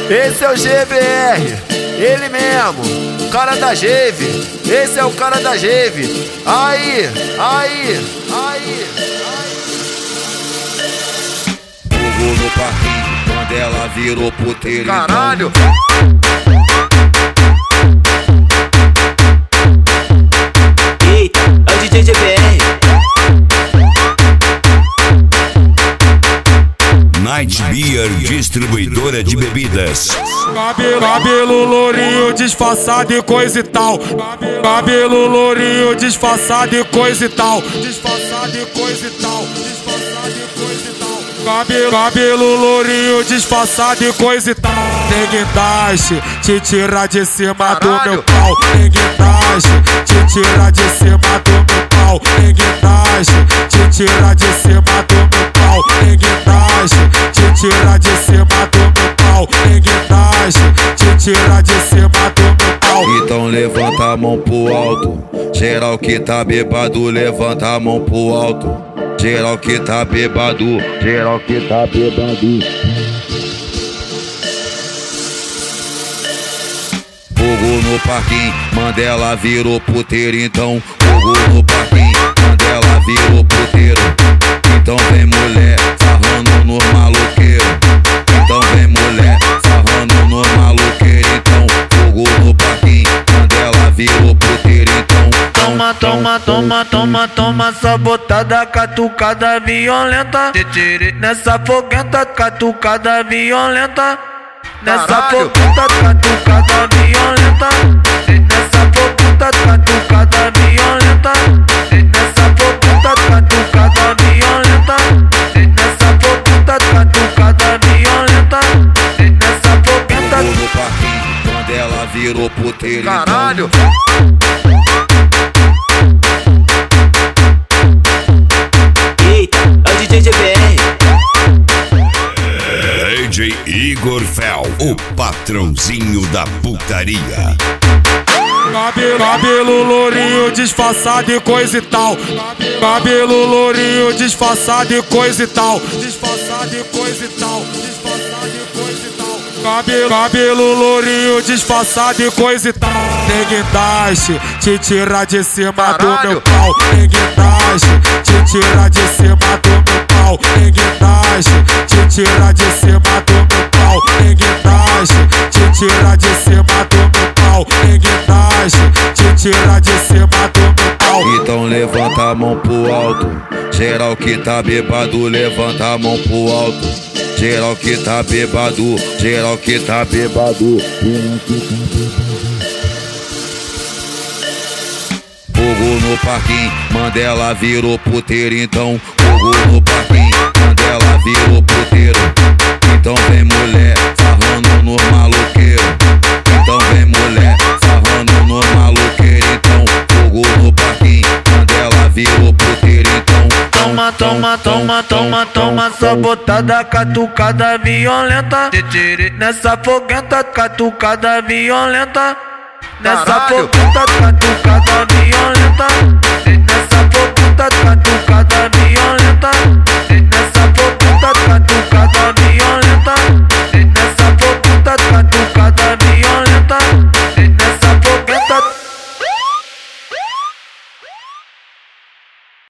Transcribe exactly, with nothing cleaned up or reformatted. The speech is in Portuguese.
Esse é o G B R, ele mesmo, o cara da Geve. Esse é o cara da Geve. Aí, aí, aí, aí. Fogo no parquinho, quando ela virou puteiro. Caralho! Eita, é o D J G B R. Night Beer, distribuidora de bebidas. Cabelo, cabelo lourinho, disfarçado e coisa e tal. Cabelo lourinho, disfarçado e coisa e tal. Disfarçado e coisa e tal. Disfarçado e coisa e tal. Cabelo, cabelo lourinho, disfarçado e coisa e tal. Tem guindaste, te tira de cima do meu pau. Tem guindaste, te tira de cima do meu pau. Tem guindaste, te tira de cima do meu pau. Tem guindaste, te tira de cima do meu pau. Tem guindaste, te tira de cima do meu pau. Então levanta a mão pro alto. Geral que tá bebado, levanta a mão pro alto. Geral que tá bebado, geral que tá bebado. Fogo no parquinho, Mandela virou puteiro. Então fogo no parquinho, Mandela virou puteiro. Então vem mulher, sarrando no maloqueiro. Então vem mulher, sarrando no maloqueiro. Então fogo no parquinho, Mandela virou puteiro. Então toma, toma, toma, toma, toma, sabotada, catucada violenta. Nessa foguenta, catucada violenta. Nessa foguenta, catucada violenta. Nessa foguenta, catucada violenta. Nessa foguenta, catucada violenta. Nessa foguenta, catucada violenta. Nessa foguenta. fogo no parquinho, Mandela virou puteiro. Caralho! Eita, é o D J G B R. D J Igor Fel, o patrãozinho da putaria. Cabelo, cabelo lourinho, disfarçado e coisa e tal. Cabelo lourinho, disfarçado e coisa e tal. Disfarçado e coisa e tal. Disfarçado e coisa e tal. Cabelo, cabelo lourinho, disfarçado e coisa e tal. Tem guindaste, te tira de cima do meu pau. Tem guindaste, te tira de cima do meu pau. Tem guindaste, te tira de cima do meu pau. Tem guindaste, te tira de cima do meu pau. Tem guindaste, te tira de cima do meu pau. Então levanta a mão pro alto. Geral que tá bebado, levanta a mão pro alto. Geral que tá bebado, geral que tá bebado. Fogo no parquinho, Mandela virou puteiro. Então fogo no parquinho, Mandela virou puteiro. Então vem mulher, sarrando no maloqueiro. Então vem mulher, sarrando no maloqueiro. Então fogo no parquinho, Mandela virou puteiro. Então toma, toma, toma, toma, toma, sabotada, catucada violenta. Nessa foguenta, catucada violenta. Nessa foguenta, catucada violenta. Nessa foguenta, catucada